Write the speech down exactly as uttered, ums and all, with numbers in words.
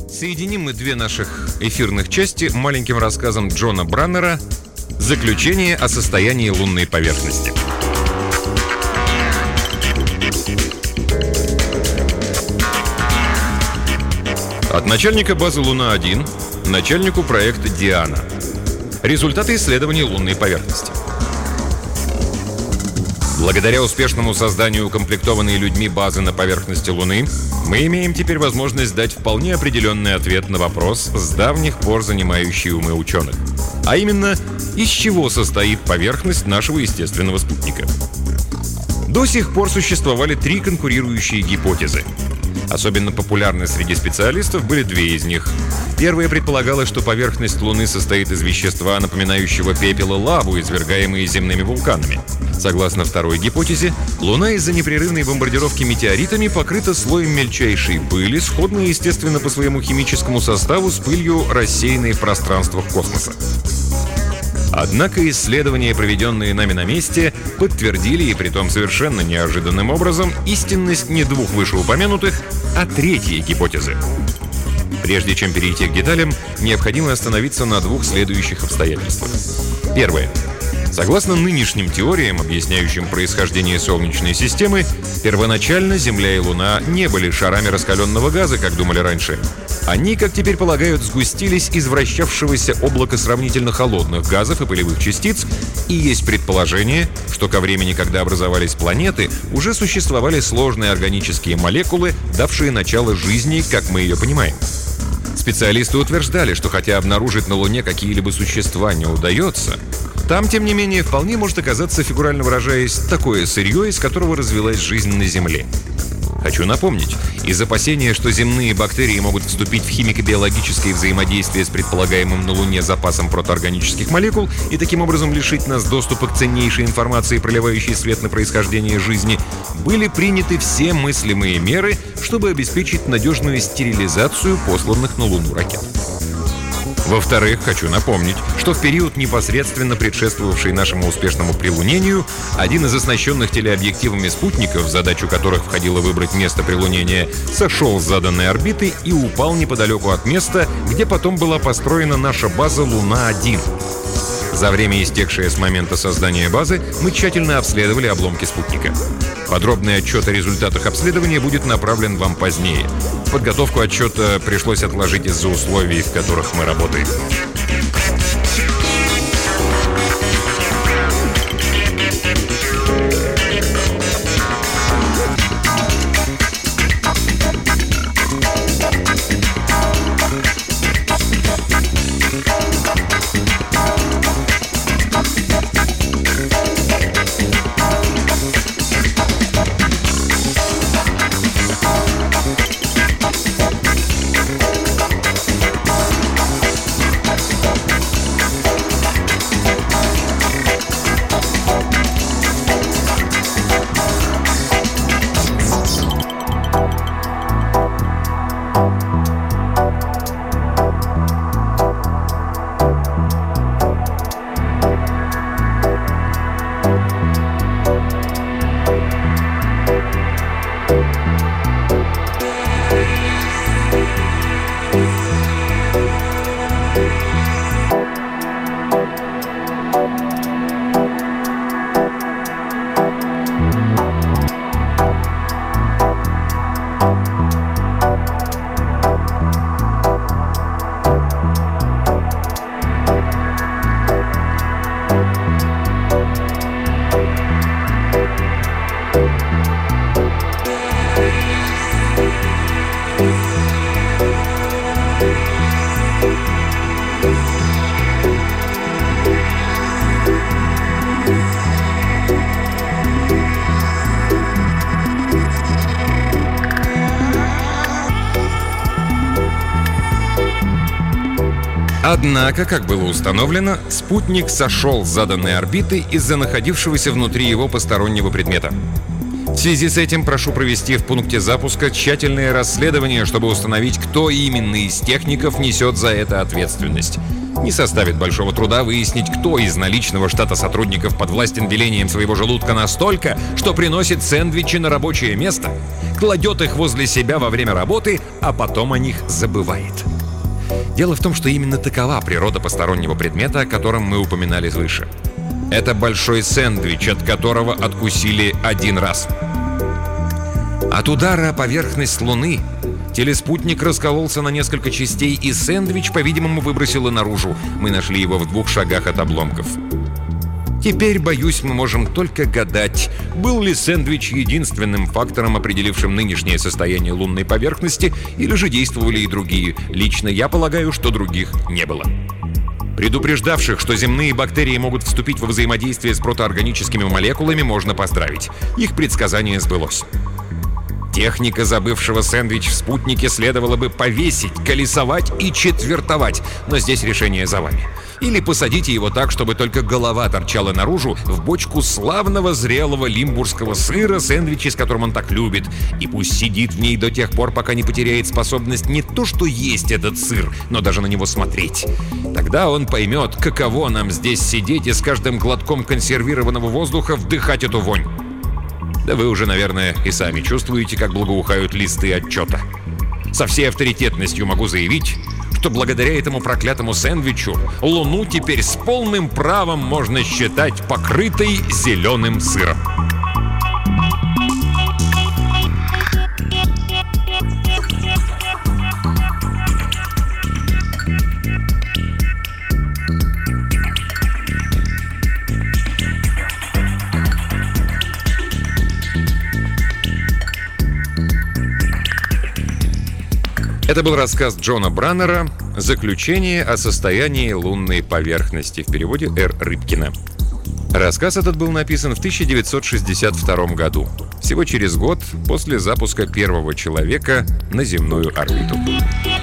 Соединим мы две наших эфирных части маленьким рассказом Джона Браннера «Заключение о состоянии лунной поверхности». От начальника базы Луна-один начальнику проекта «Диана». Результаты исследований лунной поверхности. Благодаря успешному созданию укомплектованной людьми базы на поверхности Луны, мы имеем теперь возможность дать вполне определенный ответ на вопрос, с давних пор занимающий умы ученых. А именно, из чего состоит поверхность нашего естественного спутника. До сих пор существовали три конкурирующие гипотезы. Особенно популярны среди специалистов были две из них. Первая предполагала, что поверхность Луны состоит из вещества, напоминающего пепел и лаву, извергаемые земными вулканами. Согласно второй гипотезе, Луна из-за непрерывной бомбардировки метеоритами покрыта слоем мельчайшей пыли, сходной, естественно, по своему химическому составу с пылью, рассеянной в пространствах космоса. Однако исследования, проведенные нами на месте, подтвердили, и притом совершенно неожиданным образом, истинность не двух вышеупомянутых, а третьей гипотезы. Прежде чем перейти к деталям, необходимо остановиться на двух следующих обстоятельствах. Первое. Согласно нынешним теориям, объясняющим происхождение Солнечной системы, первоначально Земля и Луна не были шарами раскаленного газа, как думали раньше. Они, как теперь полагают, сгустились из вращавшегося облака сравнительно холодных газов и пылевых частиц, и есть предположение, что ко времени, когда образовались планеты, уже существовали сложные органические молекулы, давшие начало жизни, как мы ее понимаем. Специалисты утверждали, что хотя обнаружить на Луне какие-либо существа не удается, там, тем не менее, вполне может оказаться, фигурально выражаясь, такое сырье, из которого развилась жизнь на Земле. Хочу напомнить, из опасения, что земные бактерии могут вступить в химико-биологическое взаимодействие с предполагаемым на Луне запасом протоорганических молекул и таким образом лишить нас доступа к ценнейшей информации, проливающей свет на происхождение жизни, были приняты все мыслимые меры, чтобы обеспечить надежную стерилизацию посланных на Луну ракет. Во-вторых, хочу напомнить, что в период, непосредственно предшествовавший нашему успешному прилунению, один из оснащенных телеобъективами спутников, задачу которых входило выбрать место прилунения, сошел с заданной орбиты и упал неподалеку от места, где потом была построена наша база Луна-один. За время, истекшее с момента создания базы, мы тщательно обследовали обломки спутника. Подробный отчет о результатах обследования будет направлен вам позднее. Подготовку отчета пришлось отложить из-за условий, в которых мы работаем. Однако, как было установлено, спутник сошел с заданной орбиты из-за находившегося внутри его постороннего предмета. В связи с этим прошу провести в пункте запуска тщательное расследование, чтобы установить, кто именно из техников несет за это ответственность. Не составит большого труда выяснить, кто из наличного штата сотрудников подвластен велениям своего желудка настолько, что приносит сэндвичи на рабочее место, кладет их возле себя во время работы, а потом о них забывает. Дело в том, что именно такова природа постороннего предмета, о котором мы упоминали выше. Это большой сэндвич, от которого откусили один раз. От удара о поверхность Луны телеспутник раскололся на несколько частей, и сэндвич, по-видимому, выбросило наружу. Мы нашли его в двух шагах от обломков. Теперь, боюсь, мы можем только гадать, был ли сэндвич единственным фактором, определившим нынешнее состояние лунной поверхности, или же действовали и другие. Лично я полагаю, что других не было. Предупреждавших, что земные бактерии могут вступить во взаимодействие с протоорганическими молекулами, можно поздравить. Их предсказание сбылось. Техника забывшего сэндвич в спутнике следовало бы повесить, колесовать и четвертовать, но здесь решение за вами. Или посадите его так, чтобы только голова торчала наружу в бочку славного зрелого лимбургского сыра, сэндвичи, с которым он так любит, и пусть сидит в ней до тех пор, пока не потеряет способность не то что есть этот сыр, но даже на него смотреть. Тогда он поймет, каково нам здесь сидеть и с каждым глотком консервированного воздуха вдыхать эту вонь. Да вы уже, наверное, и сами чувствуете, как благоухают листы отчета. Со всей авторитетностью могу заявить, что благодаря этому проклятому сэндвичу Луну теперь с полным правом можно считать покрытой зеленым сыром. Это был рассказ Джона Браннера «Заключение о состоянии лунной поверхности» в переводе Р. Рыбкина. Рассказ этот был написан в тысяча девятьсот шестьдесят втором году, всего через год после запуска первого человека на земную орбиту.